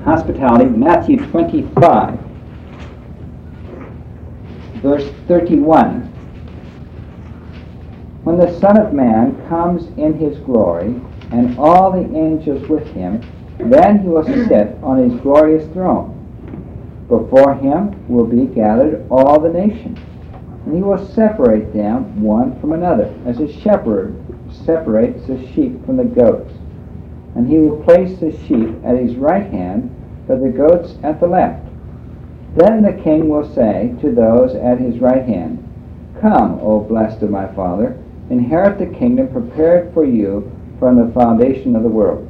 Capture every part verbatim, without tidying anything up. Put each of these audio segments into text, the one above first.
hospitality, Matthew twenty-five, verse thirty-one. When the Son of Man comes in his glory, and all the angels with him, then he will sit on his glorious throne. Before him will be gathered all the nations, and he will separate them one from another, as a shepherd separates the sheep from the goats. And he will place the sheep at his right hand, but the goats at the left. Then the king will say to those at his right hand, Come, O blessed of my Father, inherit the kingdom prepared for you from the foundation of the world.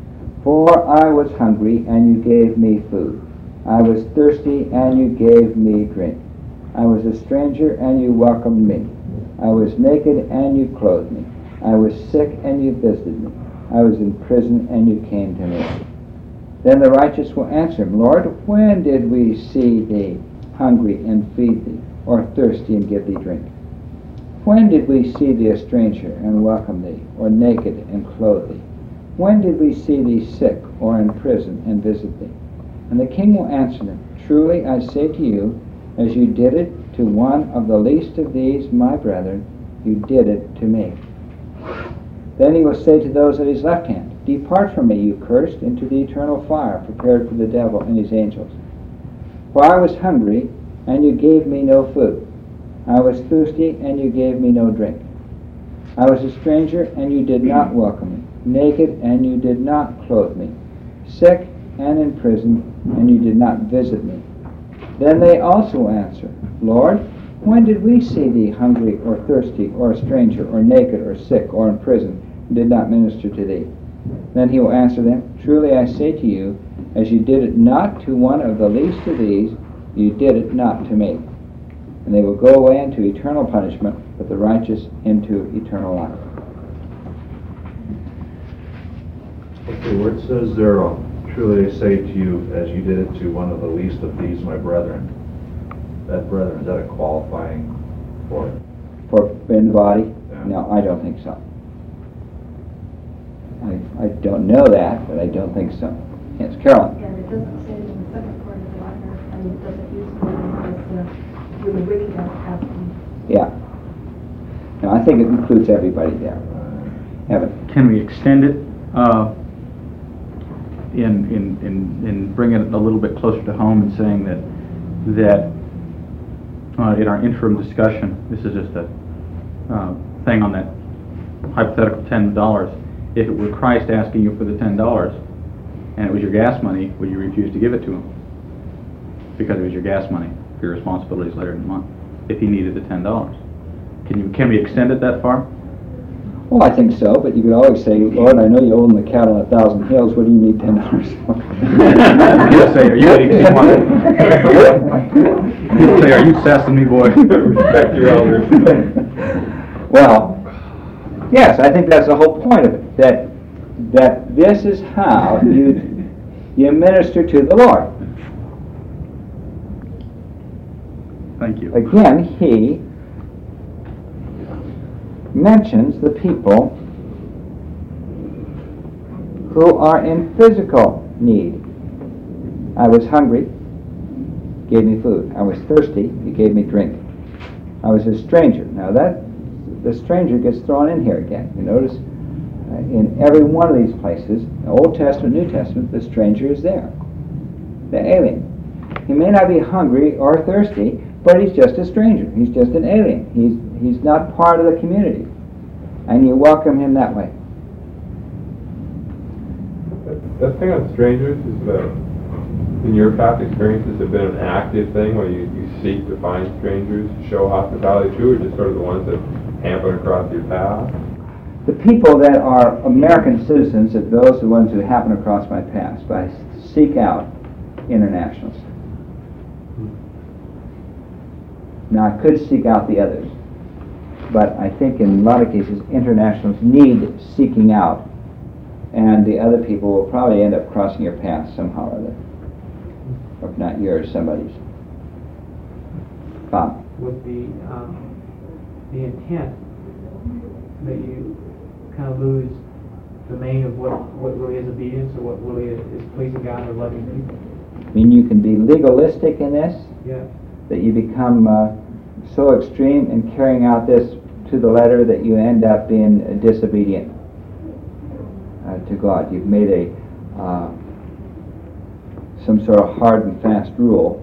For I was hungry, and you gave me food. I was thirsty, and you gave me drink. I was a stranger, and you welcomed me. I was naked, and you clothed me. I was sick, and you visited me. I was in prison, and you came to me. Then the righteous will answer him, Lord, when did we see thee hungry and feed thee, or thirsty and give thee drink? When did we see thee a stranger and welcome thee, or naked and clothe thee? When did we see thee sick or in prison and visit thee? And the king will answer them, Truly I say to you, as you did it to one of the least of these my brethren, you did it to me. Then he will say to those at his left hand, Depart from me, you cursed, into the eternal fire prepared for the devil and his angels. For I was hungry, and you gave me no food. I was thirsty, and you gave me no drink. I was a stranger, and you did not welcome me. Naked, and you did not clothe me. Sick and in prison, and you did not visit me. Then they also answer, Lord, when did we see thee hungry or thirsty or a stranger or naked or sick or in prison and did not minister to thee? Then he will answer them, Truly I say to you, as you did it not to one of the least of these, you did it not to me. And they will go away into eternal punishment, but the righteous into eternal life. Okay, where it says there, uh, truly I say to you, as you did it to one of the least of these, my brethren. That brethren, is that a qualifying for it? For in the body? Yeah. No, I don't think so. I, I don't know that, but I don't think so. Yes, Carolyn. Yeah, it doesn't say it in the second part of the letter, and it doesn't use the word as the, the wicked outcasting. Yeah. No, I think it includes everybody there. Evan. Can we extend it uh, in, in, in, in bringing it a little bit closer to home and saying that that uh, in our interim discussion, this is just a uh, thing on that hypothetical ten dollars. If it were Christ asking you for the ten dollars and it was your gas money, would you refuse to give it to him? Because it was your gas money for your responsibilities later in the month, if he needed the ten dollars. Can you can we extend it that far? Well, I think so, but you could always say, Lord, I know you own the cattle on a thousand hills. What do you need ten dollars for? He'll say, are you getting too much? He'll say, are you sassing me, boy? Respect your elders. Well, yes, I think that's the whole point of it, that that this is how you you minister to the Lord. Thank you. Again, he mentions the people who are in physical need. I was hungry, gave me food. I was thirsty, you gave me drink. I was a stranger. Now that the stranger gets thrown in here again. You notice uh, in every one of these places, Old Testament, New Testament, the stranger is there. The alien. He may not be hungry or thirsty, but he's just a stranger. He's just an alien. He's he's not part of the community. And you welcome him that way. That thing on strangers is the, in your past experiences, have been an active thing where you, you seek to find strangers, show hospitality to, or just sort of the ones that happen across your path? The people that are American citizens are those are the ones who happen across my path, but I seek out internationals. Now, I could seek out the others, but I think in a lot of cases, internationals need seeking out, and the other people will probably end up crossing your path somehow or other. Or if not yours, somebody's. Bob? With the, um, the intent that you kind of lose the main of what, what really is obedience or what really is, is pleasing God or loving people. I mean, you can be legalistic in this, Yeah. that you become uh, so extreme in carrying out this to the letter that you end up being uh, disobedient uh, to God. You've made a uh, some sort of hard and fast rule,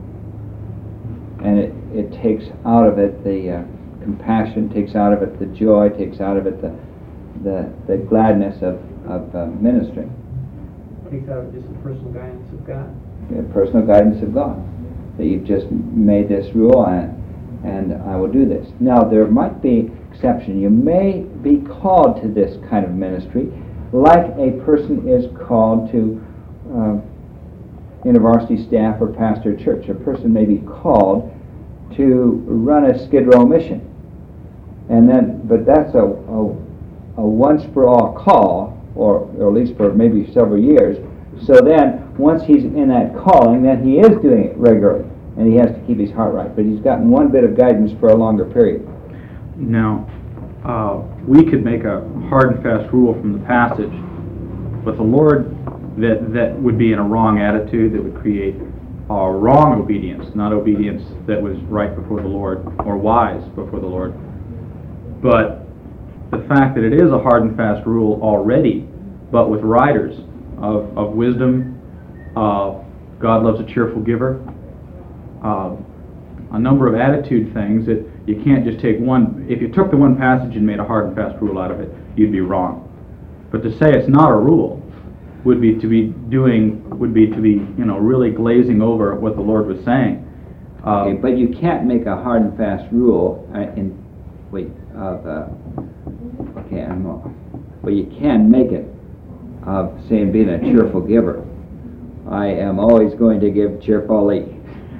and it, it takes out of it the uh, compassion, takes out of it the joy, takes out of it the the, the gladness of, of uh, ministering. Takes out just the personal guidance of God. The personal guidance of God. That you've just made this rule and, and I will do this. Now there might be exception. You may be called to this kind of ministry like a person is called to uh, university staff or pastor a church. A person may be called to run a Skid Row mission. And then, but that's a, a, a once for all call, or, or at least for maybe several years. So then, once he's in that calling, then he is doing it regularly, and he has to keep his heart right. But he's gotten one bit of guidance for a longer period. Now, uh, we could make a hard and fast rule from the passage, but the Lord, that, that would be in a wrong attitude, that would create a wrong obedience, not obedience that was right before the Lord, or wise before the Lord. But the fact that it is a hard and fast rule already, but with riders of, of wisdom, uh, God loves a cheerful giver, uh, a number of attitude things that you can't just take one. If you took the one passage and made a hard and fast rule out of it, you'd be wrong. But to say it's not a rule would be to be doing, would be to be, you know, really glazing over what the Lord was saying. Uh, Okay, but you can't make a hard and fast rule uh, in, wait, of, uh, okay, I'm, but you can make it of saying being a cheerful giver. I am always going to give cheerfully.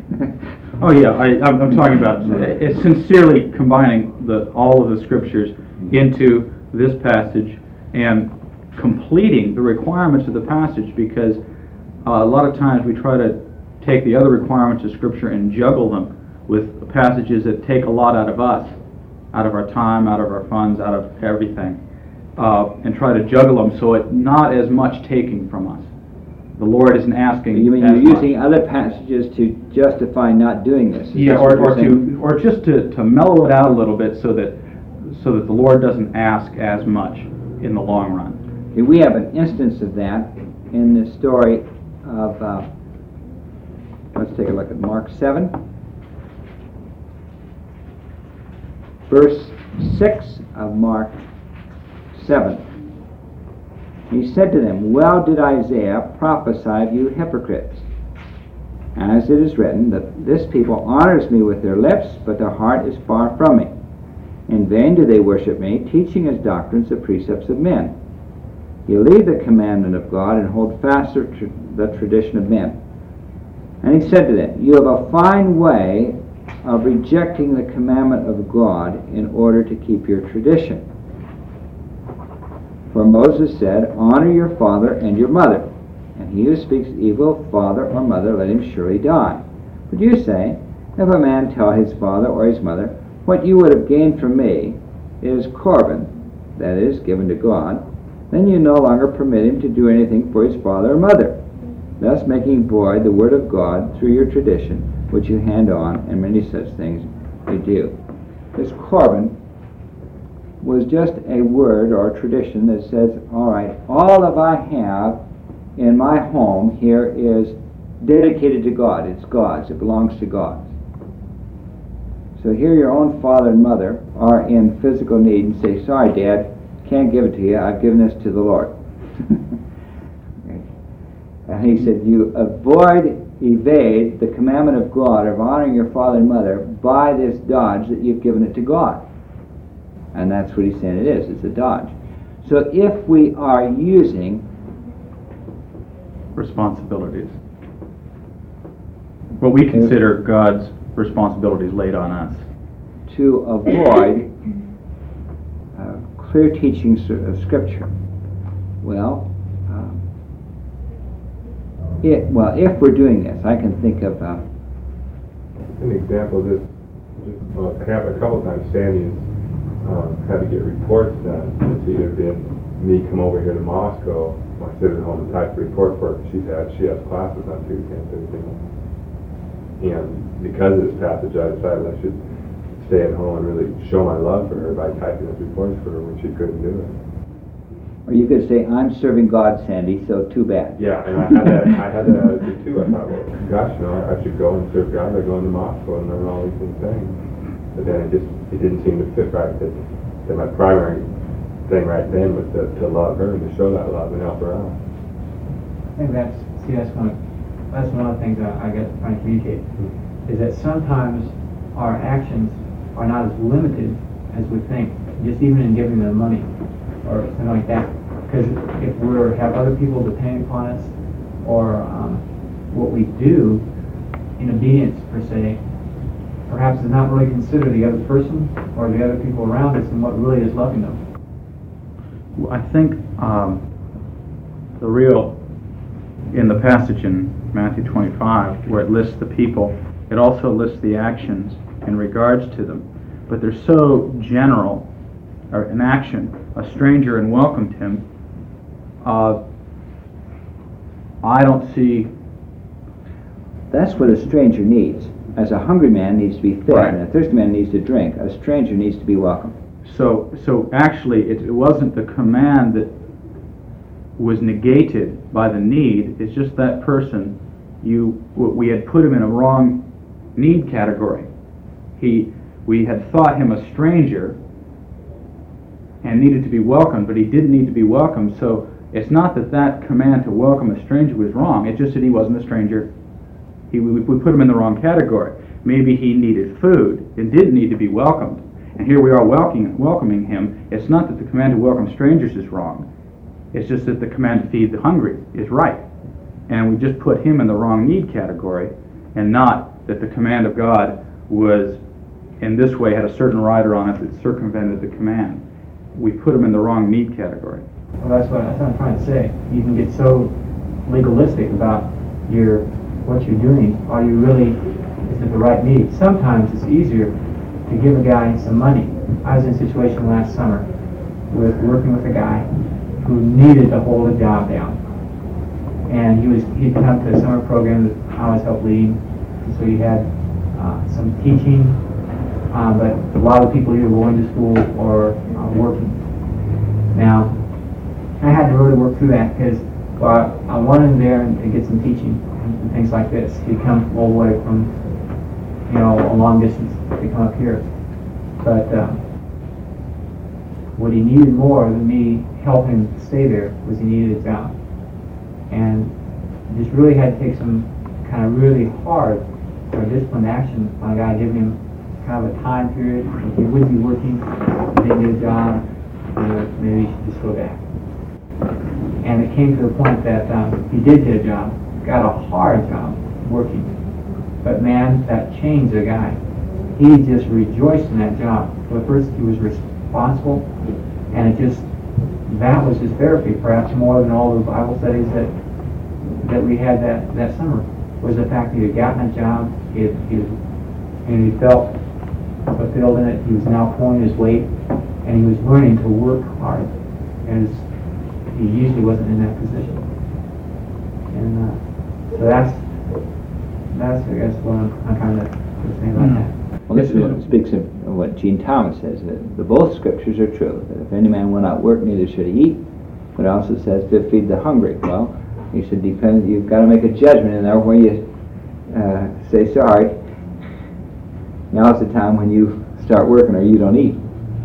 Oh yeah, I, I'm, I'm talking about uh, sincerely combining the all of the scriptures into this passage and completing the requirements of the passage, because uh, a lot of times we try to take the other requirements of Scripture and juggle them with passages that take a lot out of us, out of our time, out of our funds, out of everything, uh, and try to juggle them so it's not as much taking from us. The Lord isn't asking. You mean as you're much. using other passages to justify not doing this? Is Yeah, this or, what you're or saying? to, or just to, to mellow it out a little bit so that so that the Lord doesn't ask as much in the long run. Okay, we have an instance of that in the story of, uh, let's take a look at Mark seven. Verse six of Mark seven. He said to them, "Well did Isaiah prophesy of you hypocrites, as it is written, that this people honors me with their lips, but their heart is far from me. In vain do they worship me, teaching as doctrines the precepts of men. You leave the commandment of God and hold fast the, tr- the tradition of men." And he said to them, "You have a fine way of rejecting the commandment of God in order to keep your tradition. For Moses said, 'Honor your father and your mother, and he who speaks evil of father or mother, let him surely die.' But you say, if a man tell his father or his mother, 'What you would have gained from me is Corban,' that is, given to God, then you no longer permit him to do anything for his father or mother, thus making void the word of God through your tradition, which you hand on, and many such things you do." This Corban was just a word or a tradition that says, all right, all of I have in my home here is dedicated to God. It's God's. It belongs to God. So here your own father and mother are in physical need and say, "Sorry, Dad, can't give it to you. I've given this to the Lord." And he said, you avoid, evade the commandment of God of honoring your father and mother by this dodge that you've given it to God. And that's what he's saying it is. It's a dodge. So if we are using Responsibilities. What we consider God's responsibilities laid on us. to avoid uh, clear teachings of Scripture, well, um, it, well, if we're doing this, I can think of uh, An example of this, just, uh, happened a couple times. Sandy has uh, had to get reports done. It's either been me come over here to Moscow, I sit at home and type a report for her. She's had, she has classes on Tuesday and Thursday. And because of this passage, I decided I should stay at home and really show my love for her by typing those reports for her when she couldn't do it. Or you could say, I'm serving God, Sandy, so too bad. Yeah, and I had that, I had that attitude too. I thought, well, gosh, you know, I should go and serve God by going to Moscow and learn all these things. things. But then it just, it didn't seem to fit right. That, that my primary thing right then was to, to love her and to show that love and help her out. I think that's, see, that's one of, that's one of the things that I get trying to communicate, is that sometimes our actions are not as limited as we think, just even in giving them money or something like that. Because if we have other people depending upon us, or um, what we do in obedience per se, perhaps is not really consider the other person or the other people around us and what really is loving them. I think um, the real, in the passage in Matthew twenty-five, where it lists the people, it also lists the actions in regards to them. But they're so general, or an action, a stranger and welcomed him, uh, I don't see... That's what a stranger needs. As a hungry man needs to be fed, Right. and a thirsty man needs to drink, a stranger needs to be welcomed. So, so actually, it, it wasn't the command that was negated by the need. It's just that person, you, we had put him in a wrong need category. He, we had thought him a stranger and needed to be welcomed, but he didn't need to be welcomed. So it's not that that command to welcome a stranger was wrong. It's just that he wasn't a stranger. He, we, we put him in the wrong category. Maybe he needed food and didn't need to be welcomed. And here we are welcoming, welcoming him. It's not that the command to welcome strangers is wrong. It's just that the command to feed the hungry is right. And we just put him in the wrong need category, and not that the command of God was, in this way, had a certain rider on it that circumvented the command. We put him in the wrong need category. Well, that's what, that's what I'm trying to say. You can get so legalistic about your what you're doing. Are you really, is it the right need? Sometimes it's easier to give a guy some money. I was in a situation last summer with working with a guy who needed to hold a job down. And he was, he'd come to a summer program that I was help leading. And so he had uh, some teaching, uh, but a lot of people either going to school or uh, working. Now, I had to really work through that because well, I wanted him there to get some teaching and things like this. He'd come all the way from, you know, a long distance to come up here. But uh, what he needed more than me helping him stay there was he needed a job. And just really had to take some kind of really hard or disciplined action on a guy, giving him kind of a time period. If he wouldn't be working, he didn't get a job, you know, maybe he should just go back. And it came to the point that um, he did get a job, got a hard job working. But man, that changed the guy. He just rejoiced in that job. For the first, he was responsible, and it just, that was his therapy, perhaps more than all the Bible studies that that we had that, that summer, was the fact that he had gotten a job, he had, he was, and he felt fulfilled in it. He was now pulling his weight, and he was learning to work hard, as he usually wasn't in that position. And uh, so that's, that's I guess what I'm, I'm trying to say about Mm. that. Well, this is what speaks of what Gene Thomas says, that the both scriptures are true, that if any man will not work, neither should he eat. But it also says to feed the hungry. Well, he said, depend, you've got to make a judgment in there where you uh, say, sorry, now's the time when you start working or you don't eat.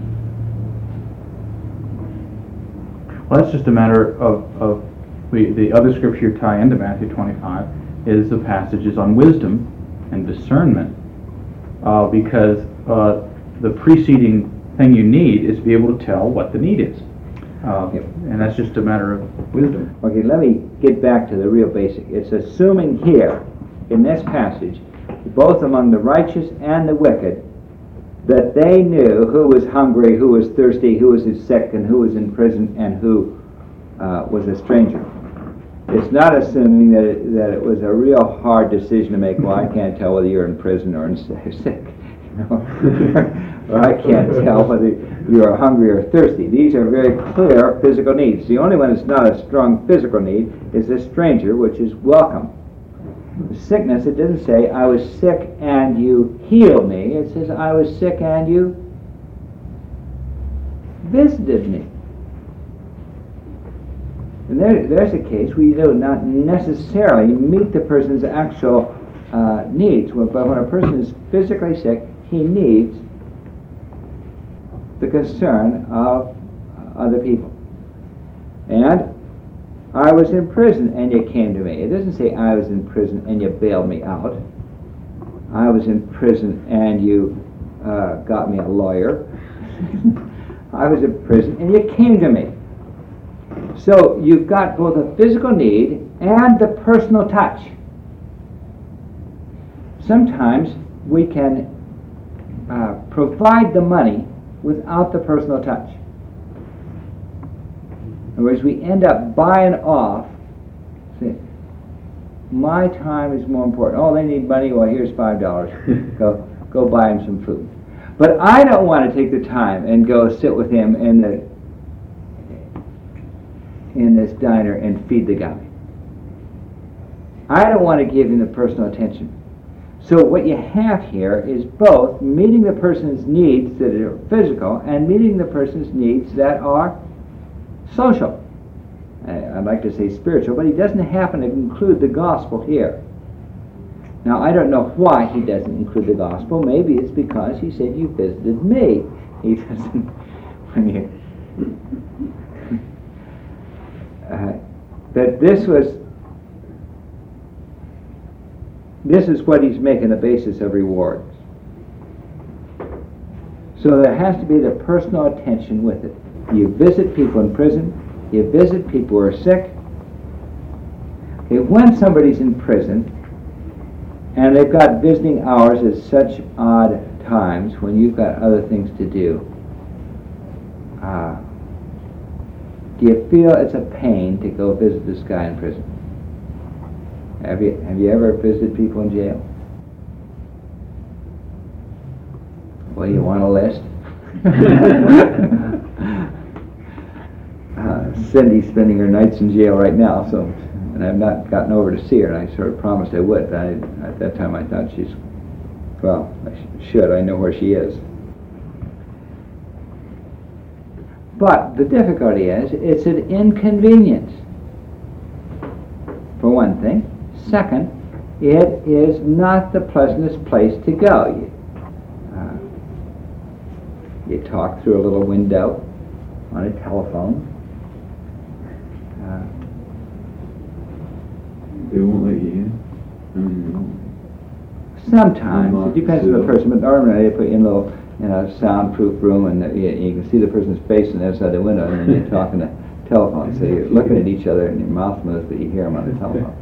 Well, that's just a matter of, of the, the other scripture tie into Matthew twenty-five is the passages on wisdom and discernment. Uh, because uh, the preceding thing you need is to be able to tell what the need is. Uh, Yep. And that's just a matter of wisdom. Okay, let me get back to the real basic. It's assuming here, in this passage, both among the righteous and the wicked, that they knew who was hungry, who was thirsty, who was sick, and who was in prison, and who uh, was a stranger. It's not assuming that it, that it was a real hard decision to make. Well, I can't tell whether you're in prison or in sick. Or I can't tell whether you are hungry or thirsty. These are very clear physical needs. The only one that's not a strong physical need is the stranger, which is welcome. The sickness, it doesn't say, I was sick and you healed me. It says, I was sick and you visited me. And there, there's a case where you do not necessarily meet the person's actual uh, needs, but when a person is physically sick, he needs the concern of other people. And I was in prison and you came to me. It doesn't say I was in prison and you bailed me out. I was in prison and you uh, got me a lawyer. I was in prison and you came to me. So you've got both a physical need and the personal touch. Sometimes we can uh, provide the money without the personal touch. In other words, we end up buying off. See, my time is more important. Oh, they need money. Well, here's five dollars. go, go buy him some food. But I don't want to take the time and go sit with him in the in this diner and feed the guy. I don't want to give him the personal attention. So what you have here is both meeting the person's needs that are physical and meeting the person's needs that are social. I'd like to say spiritual, but he doesn't happen to include the gospel here. Now, I don't know why he doesn't include the gospel. Maybe it's because he said, you visited me. He doesn't, when you, uh, that this was, this is what he's making the basis of rewards. So there has to be the personal attention with it. You visit people in prison. You visit people who are sick. Okay, when somebody's in prison, and they've got visiting hours at such odd times when you've got other things to do, uh, do you feel it's a pain to go visit this guy in prison? Have you have you ever visited people in jail? Well, you want a list? uh, Cindy's spending her nights in jail right now, so and I've not gotten over to see her, and I sort of promised I would. I, at that time I thought she's, well, I sh- should. I know where she is. But the difficulty is, it's an inconvenience, for one thing. Second, it is not the pleasantest place to go. You, uh, you talk through a little window on a telephone. Uh, They won't let you in? I mean, sometimes. It depends on the person, but normally they put you in a little in a soundproof room, and the, you, you can see the person's face on the other side of the window, and then you're talking to telephone. So you're looking at each other, and your mouth moves, but you hear them on the telephone.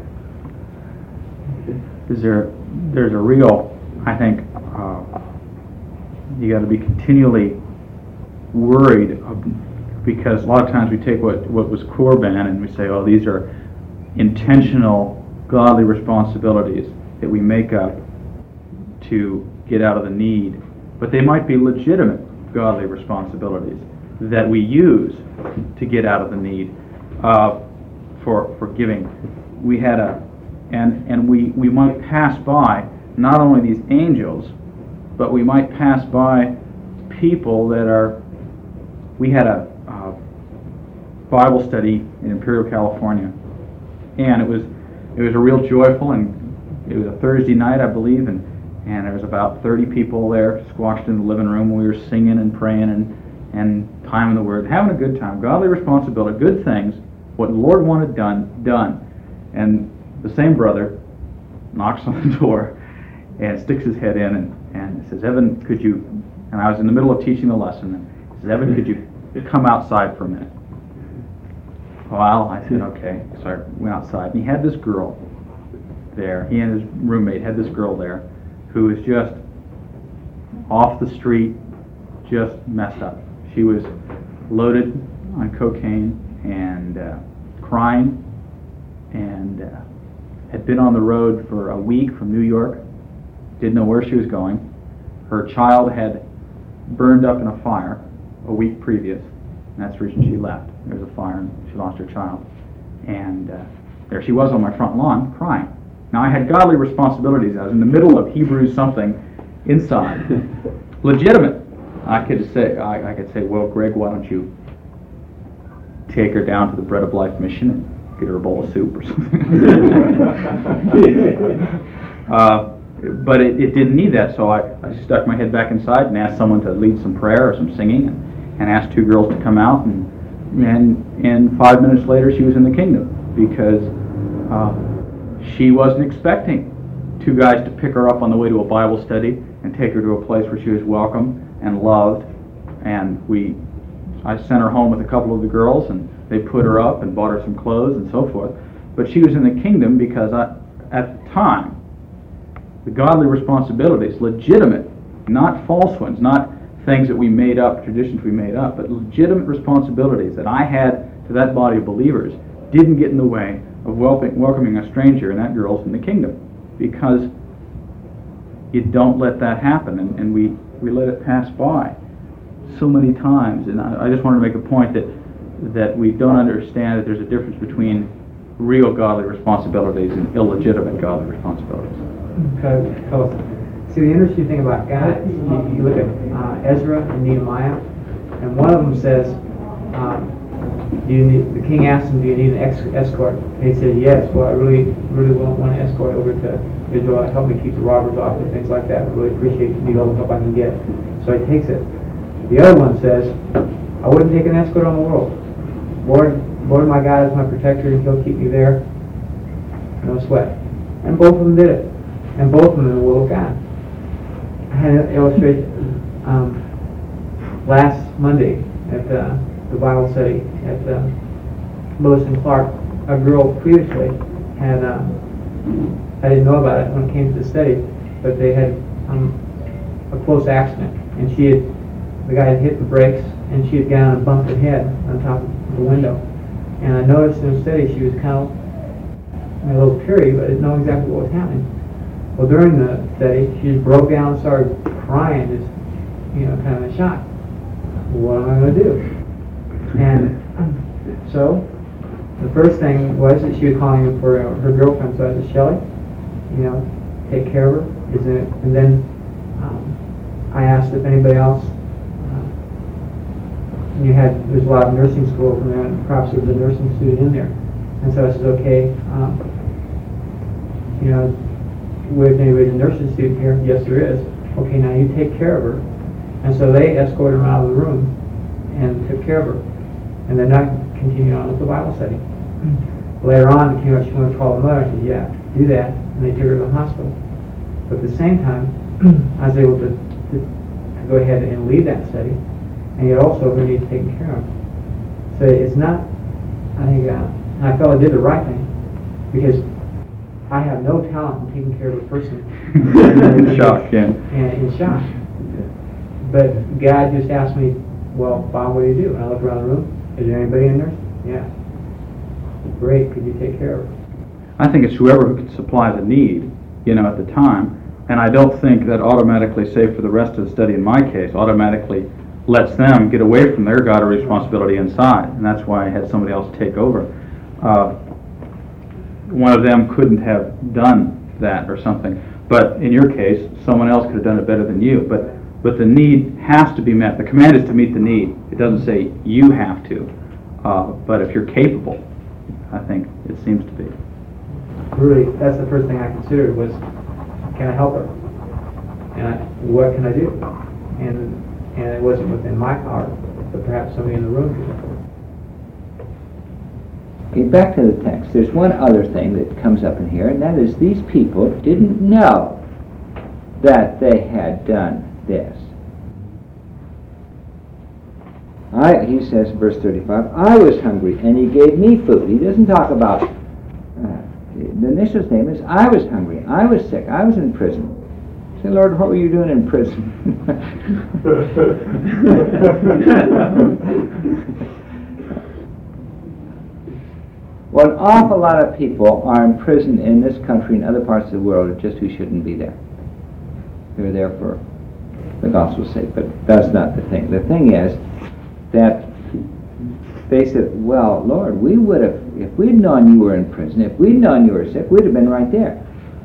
Is there, there's a real, I think, uh, you got to be continually worried of, because a lot of times we take what, what was Korban and we say, oh, these are intentional godly responsibilities that we make up to get out of the need, but they might be legitimate godly responsibilities that we use to get out of the need uh, for for giving. We had a and and we we might pass by not only these angels, but we might pass by people that are. We had a uh, Bible study in Imperial, California, and it was it was a real joyful, and it was a Thursday night, I believe, and and there was about thirty people there squashed in the living room. We were singing and praying and and time in the Word, having a good time, godly responsibility, good things, what the Lord wanted done, done. And the same brother knocks on the door and sticks his head in and, and says, Evan, could you, and I was in the middle of teaching the lesson, and he says, Evan, could you come outside for a minute? Well, I said, okay. So I went outside, and he had this girl there, he and his roommate had this girl there who was just off the street, just messed up. She was loaded on cocaine and uh, crying, and uh, had been on the road for a week from New York, didn't know where she was going, Her child had burned up in a fire a week previous, and that's the reason she left. There was a fire, and she lost her child. And uh, there she was on my front lawn crying. Now, I had godly responsibilities. I was in the middle of Hebrews something inside. Legitimate. I could say, I, I could say, well, Greg, why don't you take her down to the Bread of Life mission and get her a bowl of soup or something. uh, but it, it didn't need that, so I, I stuck my head back inside and asked someone to lead some prayer or some singing, and, and asked two girls to come out, and and and five minutes later she was in the kingdom, because uh, she wasn't expecting two guys to pick her up on the way to a Bible study and take her to a place where she was welcome and loved. And we, I sent her home with a couple of the girls, and they put her up and bought her some clothes and so forth. But she was in the kingdom because I, at the time, the godly responsibilities, legitimate, not false ones, not things that we made up, traditions we made up, but legitimate responsibilities that I had to that body of believers didn't get in the way of welcoming, welcoming a stranger, and that girl's in the kingdom. Because you don't let that happen, and, and we, we let it pass by so many times. And I, I just wanted to make a point that that we don't understand that there's a difference between real godly responsibilities and illegitimate godly responsibilities. Okay. So, see, the interesting thing about God, you, you look at uh, Ezra and Nehemiah, and one of them says, um, do you need, the king asked him, do you need an ex- escort? And he said, yes. Well, I really, really want one escort over to Israel to help me keep the robbers off and things like that. I really appreciate need all the help I can get. So he takes it. The other one says, I wouldn't take an escort on the world. Lord, Lord, my God is my protector, and He'll keep me there. No sweat. And both of them did it. And both of them in the will of God. I had an illustration um, last Monday at uh, the Bible study at uh, Lewis and Clark. A girl previously had, uh, I didn't know about it when it came to the study, but they had um, a close accident, and she had, the guy had hit the brakes, and she had gone and bumped her head on top of the window. And I noticed in the study she was kind of a little teary, but I didn't know exactly what was happening. Well, during the study, she just broke down and started crying, just, you know, kind of in shock. What am I going to do? And so, the first thing was that she was calling for uh, her girlfriend, so I said, Shelley, you know, take care of her. Is it? And then um, I asked if anybody else, uh, you had, there's a lot of nursing schools in there, and perhaps there was a nursing student in there. And so I said, okay, um, you know, with anybody's a nursing student here? Yes, there is. Okay, now you take care of her. And so they escorted her out of the room and took care of her. And then I continued on with the Bible study. Later on, it came up, she wanted to call her mother. I said, yeah, do that. And they took her to the hospital. But at the same time, I was able to, to, to go ahead and lead that study, and yet also who needs taken care of. So it's not, I think, uh, and I felt I did the right thing, because I have no talent in taking care of a person. In shock, yeah. And in shock. But God just asked me, well, Bob, what do you do? And I look around the room. Is there anybody in there? Yeah. Great. Could you take care of her? I think it's whoever who can supply the need, you know, at the time. And I don't think that automatically, say for the rest of the study in my case, automatically lets them get away from their godly responsibility inside. And that's why I had somebody else take over. Uh, one of them couldn't have done that or something. But in your case, someone else could have done it better than you. But but the need has to be met. The command is to meet the need. It doesn't say you have to. Uh, but if you're capable, I think it seems to be. Really, that's the first thing I considered was, can I help her? And I, what can I do? And and it wasn't within my power, but perhaps somebody in the room could help her. Okay, back to the text. There's one other thing that comes up in here, and that is these people didn't know that they had done this. I, he says in verse thirty-five, I was hungry, and he gave me food. He doesn't talk about, uh, the initial statement is, I was hungry, I was sick, I was in prison. Say, Lord, what were you doing in prison? Well, an awful lot of people are in prison in this country and other parts of the world just who shouldn't be there. They're there for the gospel's sake. But that's not the thing. The thing is that they said, well, Lord, we would have, if we'd known you were in prison, if we'd known you were sick, we'd have been right there.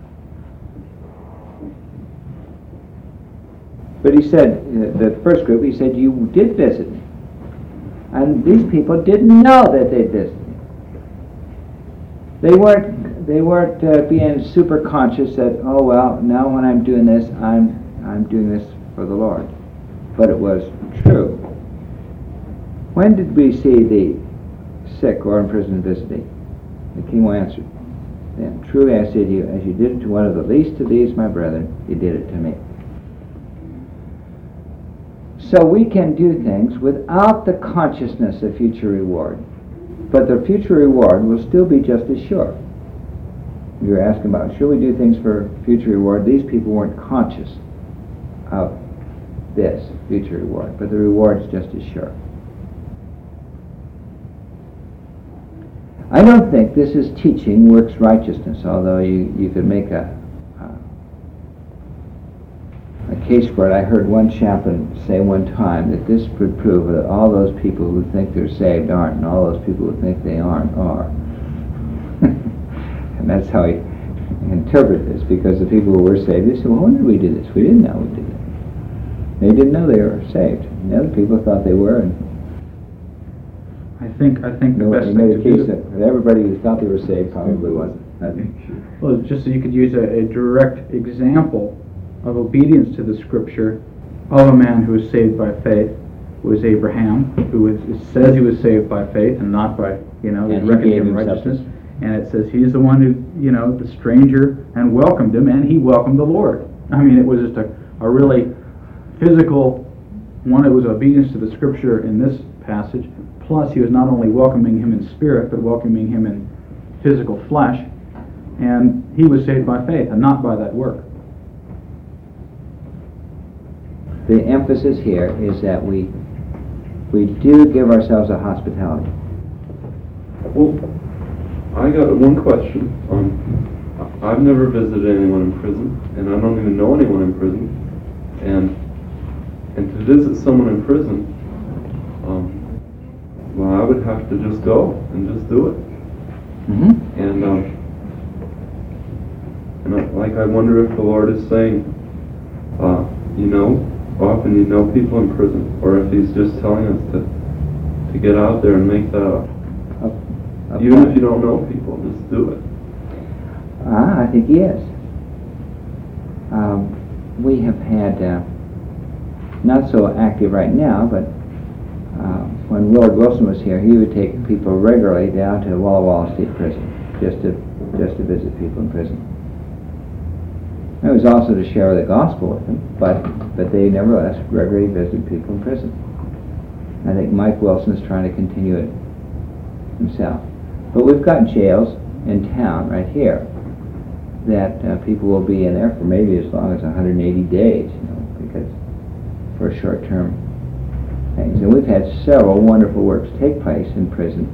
But he said, uh, the first group, he said, you did visit me. And these people didn't know that they'd visited me. They weren't, they weren't uh, being super conscious that, oh, well, now when I'm doing this, I'm, I'm doing this for the Lord. But it was true. When did we see the sick or in prison visiting? The king answered, then truly I say to you, as you did it to one of the least of these, my brethren, you did it to me. So we can do things without the consciousness of future reward. But the future reward will still be just as sure. You're asking about, should we do things for future reward? These people weren't conscious of this future reward, but the reward's just as sure. I don't think this is teaching works righteousness, although you, you could make a, a, a case for it. I heard one chaplain say one time that this would prove that all those people who think they're saved aren't, and all those people who think they aren't are. And that's how he interpreted this, because the people who were saved, they said, well, when did we do this? We didn't know we did it. They didn't know they were saved. And the other people thought they were, and I think I think the no, best he thing made to a case do. that everybody who thought they were saved probably wasn't. Well, just so you could use a, a direct example of obedience to the Scripture of a man who was saved by faith was Abraham, who was, it says he was saved by faith and not by, you know, And he reckoned gave him him righteousness. substance. And it says he's the one who, you know, the stranger, and welcomed him, and he welcomed the Lord. I mean, it was just a, a really physical one. It was obedience to the Scripture in this passage. Plus, he was not only welcoming him in spirit, but welcoming him in physical flesh. And he was saved by faith and not by that work. The emphasis here is that we we do give ourselves a hospitality. Well, I got one question. Um, I've never visited anyone in prison, and I don't even know anyone in prison. And and to visit someone in prison, um, well, I would have to just go and just do it. Mm-hmm. And um, and I, like I wonder if the Lord is saying, uh, you know, often you know people in prison, or if He's just telling us to to get out there and make that up. A- a Even point. if you don't know people, just do it. Ah, I think he is. Um, we have had, uh, not so active right now, but uh, when Willard Wilson was here, he would take people regularly down to Walla Walla State Prison, just to just to visit people in prison. It was also to share the gospel with them, but but they nevertheless regularly visited people in prison. I think Mike Wilson is trying to continue it himself. But we've got jails in town right here that uh, people will be in there for maybe as long as one hundred eighty days, you know, because for short-term things. And we've had several wonderful works take place in prison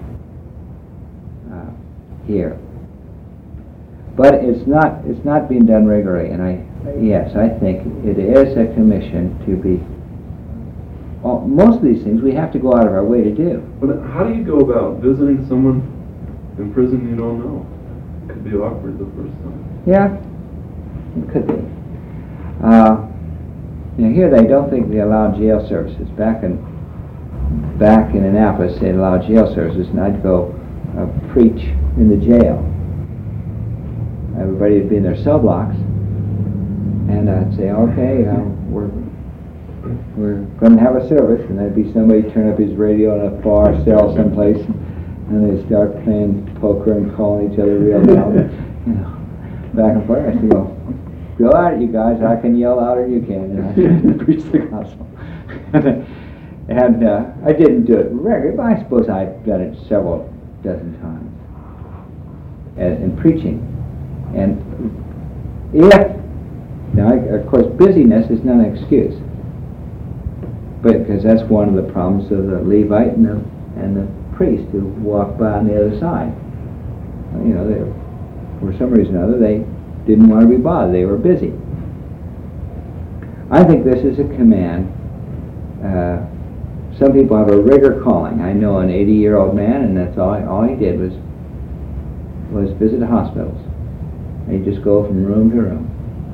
uh, here. But it's not it's not being done regularly, and I yes, I think it is a commission to be. Well, most of these things we have to go out of our way to do. But how do you go about visiting someone in prison you don't know? It could be awkward the first time. Yeah, it could be. Uh, you know, here they don't think they allow jail services. Back in back in Annapolis, they allow jail services, and I'd go uh, preach in the jail. Everybody would be in their cell blocks, and I'd say, okay, uh, we're we're going to have a service, and there'd be somebody turn up his radio in a far cell someplace, and they'd start playing poker and calling each other real loud, you know, back and forth. I said, well, go at it, you guys. I can yell louder than you can, and I tried to preach the gospel. And uh, I didn't do it regularly, but I suppose I've done it several dozen times uh, in preaching. And if, now, I, of course, busyness is not an excuse, but because that's one of the problems of the Levite and the, and the priest who walk by on the other side. You know, they, for some reason or other, they didn't want to be bothered. They were busy. I think this is a command. Uh, some people have a rigor calling. I know an eighty-year-old man, and that's all. All he did was was visit hospitals. And he'd just go from room to room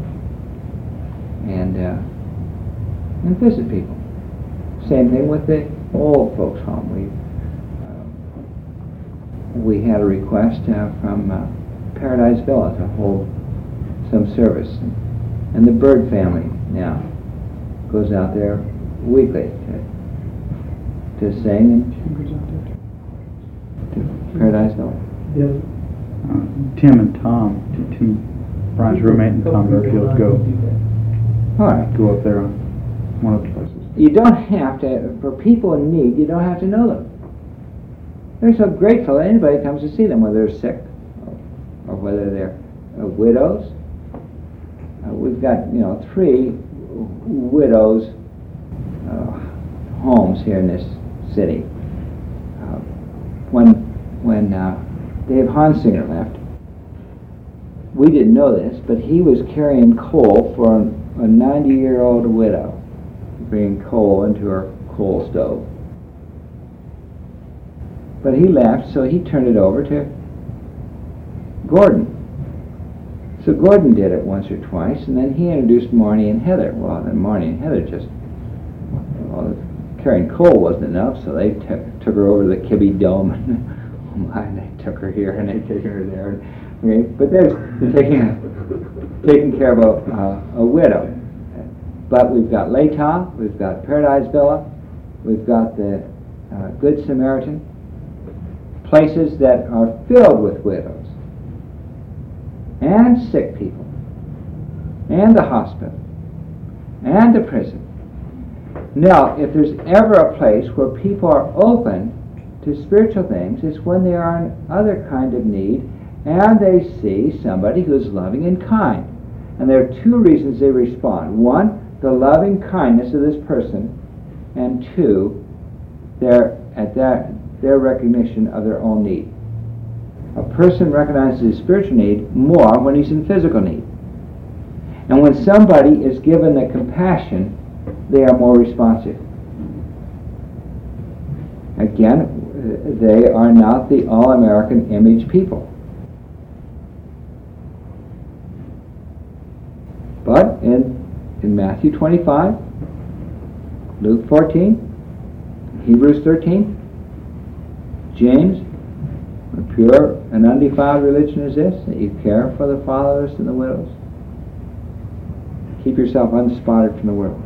and uh, and visit people. Same thing with the old folks' home. We uh, we had a request uh, from uh, Paradise Villa to hold some service, and, and the Bird family now goes out there weekly to, to sing and to Paradise Villa. Uh, Tim and Tom, Tim, Tim, Brian's roommate and Tom Garfield go All right. go up there on one of the places. You don't have to, for people in need, you don't have to know them. They're so grateful that anybody comes to see them, whether they're sick or, or whether they're uh, widows. Uh, we've got, you know, three widows' uh, homes here in this city. Uh, when when uh, Dave Hansinger left, we didn't know this, but he was carrying coal for a ninety-year-old widow, bringing coal into her coal stove. But he left, so he turned it over to Gordon. So Gordon did it once or twice, and then he introduced Marnie and Heather. Well, then Marnie and Heather just, well, carrying coal wasn't enough, so they took, took her over to the Kibbe Dome, and, oh my, they took her here, and they taken her there. Okay, but there's taking, taking care of a, uh, a widow. But we've got Latah, we've got Paradise Villa, we've got the uh, Good Samaritan, places that are filled with widows, and sick people, and the hospital, and the prison. Now, if there's ever a place where people are open to spiritual things, it's when they are in other kind of need, and they see somebody who's loving and kind. And there are two reasons they respond. One, the loving kindness of this person, and two, their at that their recognition of their own need. A person recognizes his spiritual need more when he's in physical need. And when somebody is given the compassion, they are more responsive. Again, they are not the all-American image people. But in in Matthew twenty-five, Luke fourteen, Hebrews thirteen, James, a pure and undefiled religion is this, that you care for the fatherless and the widows. Keep yourself unspotted from the world.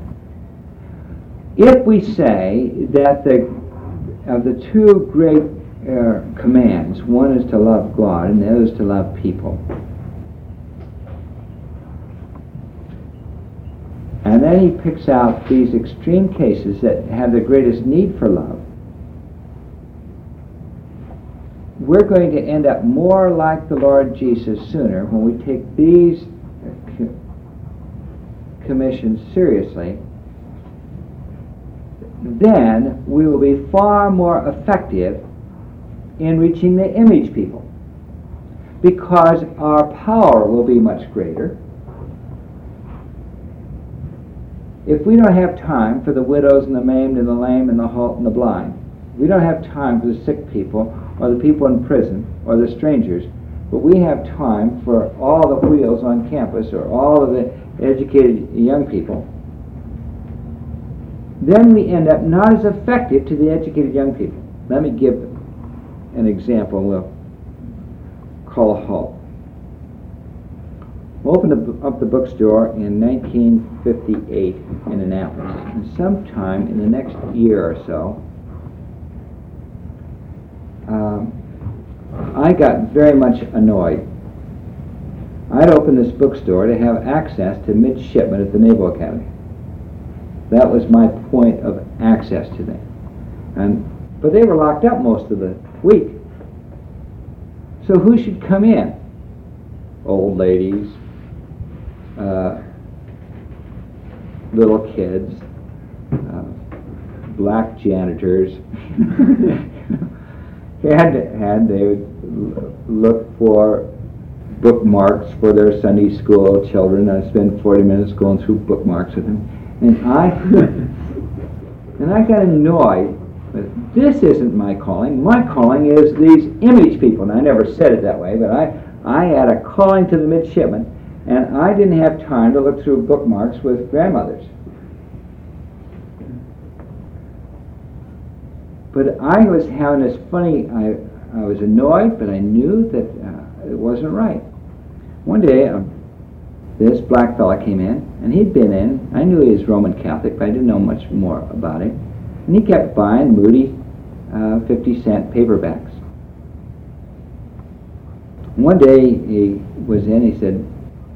If we say that the of the two great uh, commands, one is to love God and the other is to love people, and then he picks out these extreme cases that have the greatest need for love, we're going to end up more like the Lord Jesus sooner when we take these co- commissions seriously. Then we will be far more effective in reaching the image people, because our power will be much greater. If we don't have time for the widows and the maimed and the lame and the halt and the blind, we don't have time for the sick people or the people in prison or the strangers, but we have time for all the wheels on campus or all of the educated young people, then we end up not as effective to the educated young people. Let me give an example. We'll call a halt. We opened up the bookstore in nineteen fifty-eight in Annapolis, and sometime in the next year or so, um, I got very much annoyed. I'd opened this bookstore to have access to midshipmen at the Naval Academy. That was my point of access to them. And but they were locked up most of the week. So who should come in? Old ladies, uh, little kids, uh, black janitors. and, and they would look for bookmarks for their Sunday school children. I spend forty minutes going through bookmarks with them. And I, and I got annoyed. But this isn't my calling. My calling is these image people. And I never said it that way, but I, I had a calling to the midshipmen, and I didn't have time to look through bookmarks with grandmothers. But I was having this funny, I, I was annoyed, but I knew that uh, it wasn't right. One day, um, this black fella came in, and he'd been in. I knew he was Roman Catholic, but I didn't know much more about him. And he kept buying Moody uh, fifty cent paperbacks. One day he was in, he said,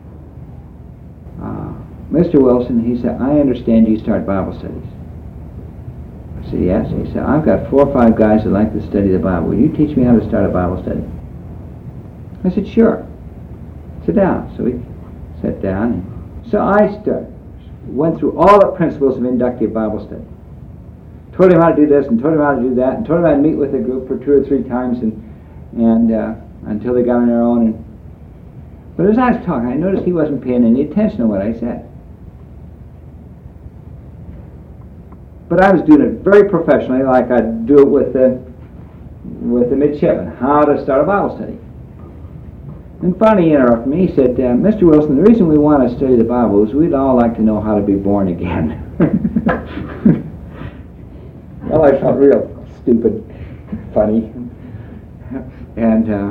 uh, Mister Wilson, he said, I understand you start Bible studies. I said, yes. He said, I've got four or five guys that like to study the Bible. Will you teach me how to start a Bible study? I said, sure. Sit down. So we sat down. And so I started, went through all the principles of inductive Bible study. Told him how to do this and told him how to do that, and told him I'd meet with a group for two or three times and and uh, until they got on their own. And, but as I was talking, I noticed he wasn't paying any attention to what I said. But I was doing it very professionally, like I'd do it with the with the midshipmen, how to start a Bible study. And finally he interrupted me. He said, uh, Mister Wilson, the reason we want to study the Bible is we'd all like to know how to be born again. Well, I felt real stupid, funny. And uh,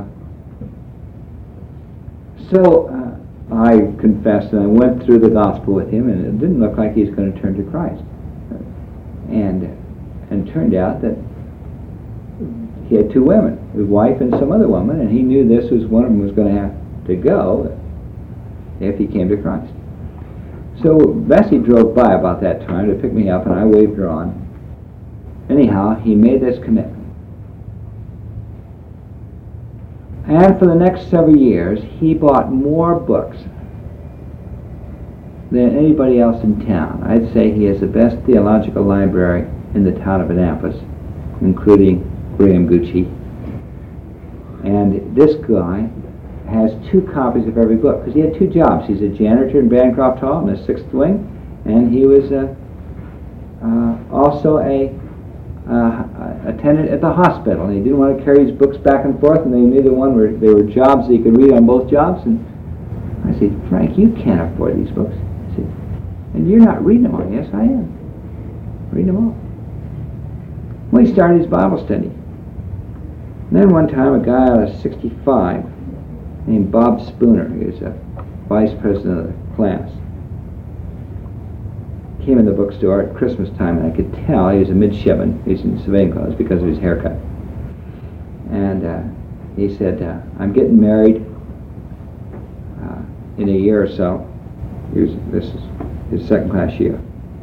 so uh, I confessed, and I went through the gospel with him, and it didn't look like he was going to turn to Christ. And and turned out that he had two women, his wife and some other woman, and he knew this was one of them was going to have to go if he came to Christ. So Bessie drove by about that time to pick me up, and I waved her on. Anyhow, he made this commitment. And for the next several years, he bought more books than anybody else in town. I'd say he has the best theological library in the town of Annapolis, including Graham Gucci. And this guy has two copies of every book, because he had two jobs. He's a janitor in Bancroft Hall in the sixth wing, and he was uh, uh, also a uh, attendant at the hospital. And he didn't want to carry his books back and forth, and they neither one were, they were jobs that he could read on both jobs. And I said, Frank, you can't afford these books. I said, and you're not reading them all. Yes, I am. Reading them all. Well, he started his Bible study. And then one time, a guy out of sixty-five named Bob Spooner, he was a vice president of the class, came in the bookstore at Christmas time, and I could tell he was a midshipman. He was in civilian clothes because of his haircut. And uh, he said, uh, I'm getting married uh, in a year or so. He was, this is his second class year.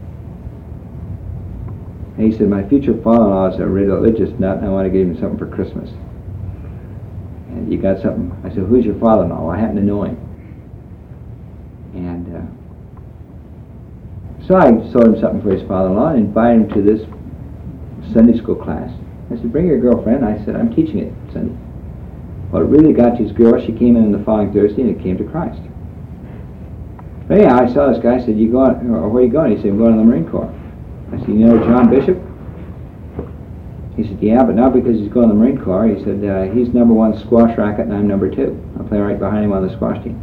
And he said, my future father-in-law is a religious nut, and I want to give him something for Christmas. And you got something? I said, who's your father-in-law? Well, I happen to know him. And uh, so I sold him something for his father-in-law and invited him to this Sunday school class. I said, bring your girlfriend. I said, I'm teaching it Sunday. Well, it really got to his girl. She came in the following Thursday, and it came to Christ. But anyhow, I saw this guy. I said, you going, or where are you going? He said, I'm going to the Marine Corps. I said, you know John Bishop? He said, yeah, but not because he's going to the Marine Corps. He said, uh, he's number one squash racket, and I'm number two. I'll play right behind him on the squash team.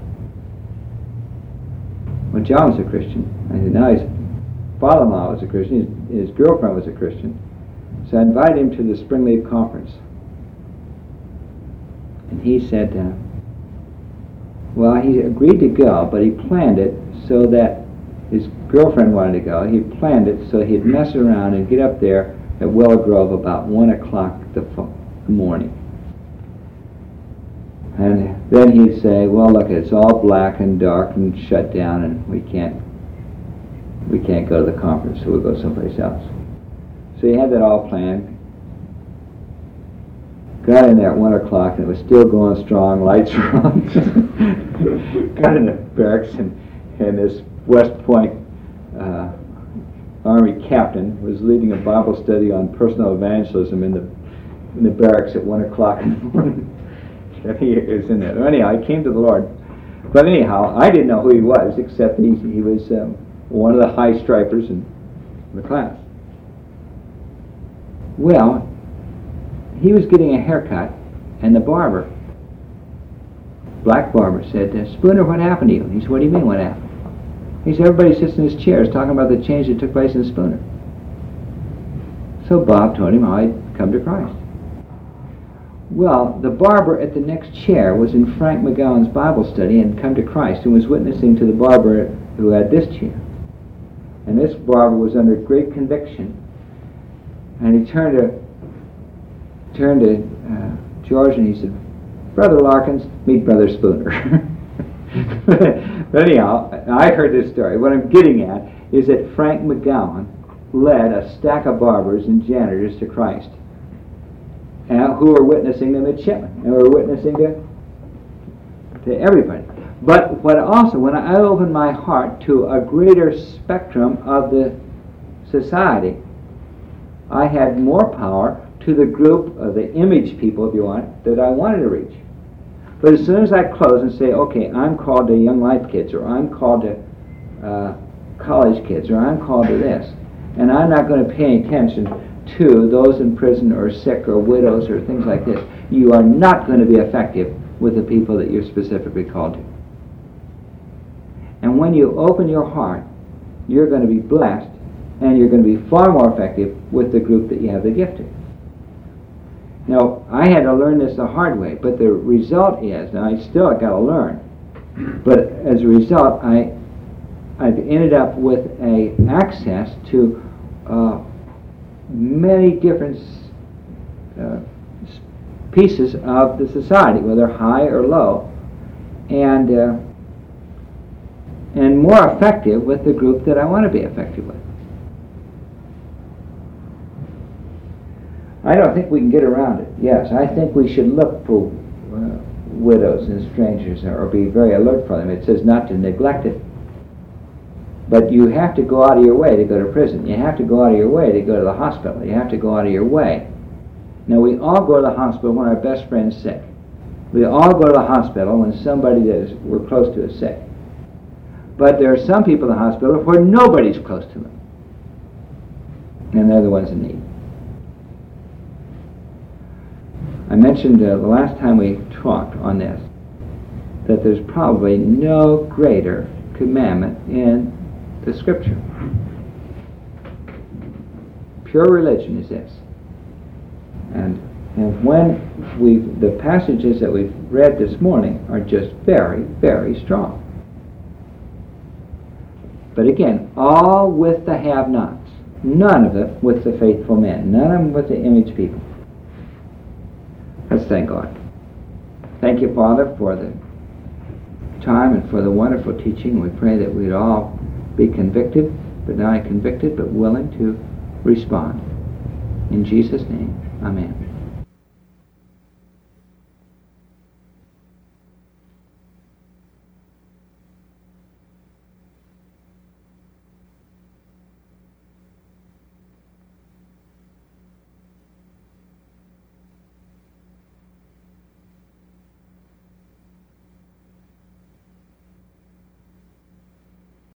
Well, John was a Christian. I said, no, his father-in-law was a Christian. His, his girlfriend was a Christian. So I invited him to the Spring Leaf Conference. And he said, uh, well, he agreed to go, but he planned it so that his girlfriend wanted to go. He planned it so he'd mess around and get up there at Willow Grove about one o'clock the morning. And then he'd say, well, look, it's all black and dark and shut down, and we can't we can't go to the conference, so we'll go someplace else. So he had that all planned. Got in there at one o'clock, and it was still going strong, lights were on. Got in the barracks, and, and this West Point uh, Army captain was leading a Bible study on personal evangelism in the in the barracks at one o'clock in the morning. that he is in there. Anyhow, he came to the Lord. But anyhow, I didn't know who he was, except that he, he was um, one of the high stripers in the class. Well, he was getting a haircut, and the barber, black barber, said, "Spooner, what happened to you?" And he said, "What do you mean, what happened?" He said, "Everybody sits in his chairs talking about the change that took place in Spooner." So Bob told him how I'd come to Christ. Well, the barber at the next chair was in Frank McGowan's Bible study and come to Christ and was witnessing to the barber who had this chair. And this barber was under great conviction. And he turned to turned to uh, George and he said, "Brother Larkins, meet Brother Spooner." But anyhow, I heard this story. What I'm getting at is that Frank McGowan led a stack of barbers and janitors to Christ, uh, who were witnessing to midshipmen, and were witnessing to, to everybody. But what also, when I opened my heart to a greater spectrum of the society, I had more power to the group of the image people, if you want, that I wanted to reach. But as soon as I close and say, okay, I'm called to Young Life kids, or I'm called to uh, college kids, or I'm called to this, and I'm not going to pay any attention to those in prison or sick or widows or things like this, you are not going to be effective with the people that you're specifically called to. And when you open your heart, you're going to be blessed, and you're going to be far more effective with the group that you have the gift to. Now, I had to learn this the hard way, but the result is, and I still got to learn, but as a result, I, I've ended up with a access to uh, many different uh, pieces of the society, whether high or low, and uh, and more effective with the group that I want to be effective with. I don't think we can get around it. Yes, I think we should look for uh, widows and strangers, or be very alert for them. It says not to neglect it. But you have to go out of your way to go to prison. You have to go out of your way to go to the hospital. You have to go out of your way. Now, we all go to the hospital when our best friend's sick. We all go to the hospital when somebody that is, we're close to is sick. But there are some people in the hospital where nobody's close to them. And they're the ones in need. I mentioned uh, the last time we talked on this that there's probably no greater commandment in the Scripture. Pure religion is this. And and when we the passages that we've read this morning are just very, very strong. But again, all with the have-nots. None of it with the faithful men. None of them with the image people. Let's thank God. Thank you, Father, for the time and for the wonderful teaching. We pray that we'd all be convicted, but not convicted, but willing to respond. In Jesus' name, amen.